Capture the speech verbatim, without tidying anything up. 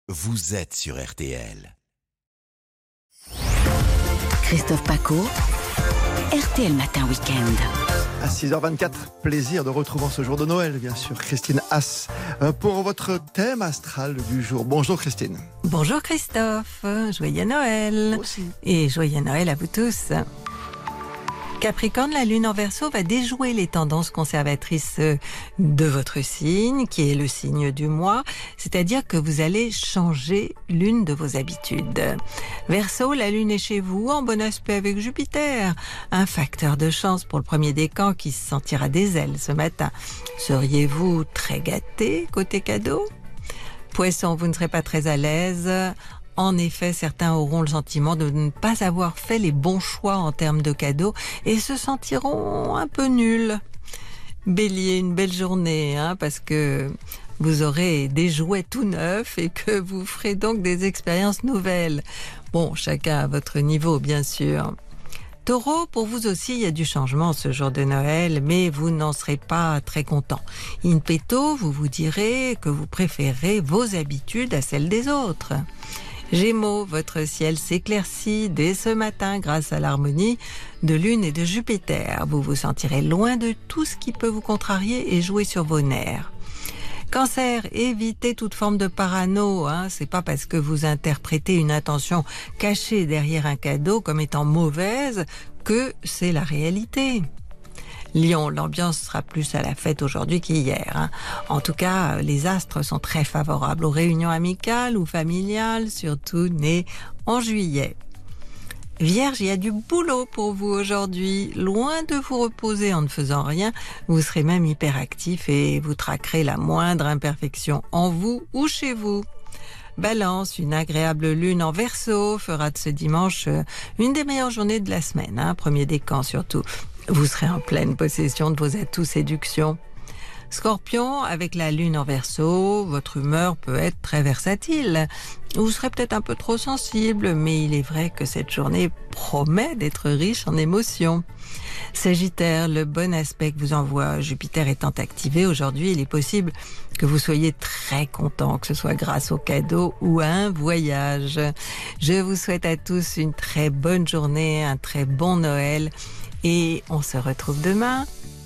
vous êtes sur R T L. Christophe Paco, R T L Matin Week-end. À six heures vingt-quatre, plaisir de retrouver en ce jour de Noël, bien sûr, Christine Haas, pour votre thème astral du jour. Bonjour Christine. Bonjour Christophe, joyeux Noël. Moi aussi. Et joyeux Noël à vous tous. Capricorne, la lune en Verseau va déjouer les tendances conservatrices de votre signe, qui est le signe du mois, c'est-à-dire que vous allez changer l'une de vos habitudes. Verseau, la lune est chez vous, en bon aspect avec Jupiter, un facteur de chance pour le premier décan qui se sentira des ailes ce matin. Seriez-vous très gâté côté cadeau ? Poisson, vous ne serez pas très à l'aise. En effet, certains auront le sentiment de ne pas avoir fait les bons choix en termes de cadeaux et se sentiront un peu nuls. Bélier, une belle journée, hein, parce que vous aurez des jouets tout neufs et que vous ferez donc des expériences nouvelles. Bon, chacun à votre niveau, bien sûr. Taureau, pour vous aussi, il y a du changement ce jour de Noël, mais vous n'en serez pas très content. In petto, vous vous direz que vous préférez vos habitudes à celles des autres. Gémeaux, votre ciel s'éclaircit dès ce matin grâce à l'harmonie de Lune et de Jupiter. Vous vous sentirez loin de tout ce qui peut vous contrarier et jouer sur vos nerfs. Cancer, évitez toute forme de parano, hein. C'est pas parce que vous interprétez une intention cachée derrière un cadeau comme étant mauvaise que c'est la réalité. Lion, l'ambiance sera plus à la fête aujourd'hui qu'hier, hein. En tout cas, les astres sont très favorables aux réunions amicales ou familiales, surtout nées en juillet. Vierge, il y a du boulot pour vous aujourd'hui. Loin de vous reposer en ne faisant rien, vous serez même hyperactif et vous traquerez la moindre imperfection en vous ou chez vous. Balance, une agréable lune en Verseau fera de ce dimanche une des meilleures journées de la semaine, hein, premier décan surtout. Vous serez en pleine possession de vos atouts séduction. Scorpion, avec la lune en Verseau, votre humeur peut être très versatile. Vous serez peut-être un peu trop sensible, mais il est vrai que cette journée promet d'être riche en émotions. Sagittaire, le bon aspect que vous envoie Jupiter étant activé aujourd'hui, il est possible que vous soyez très content, que ce soit grâce au cadeau ou à un voyage. Je vous souhaite à tous une très bonne journée, un très bon Noël et on se retrouve demain.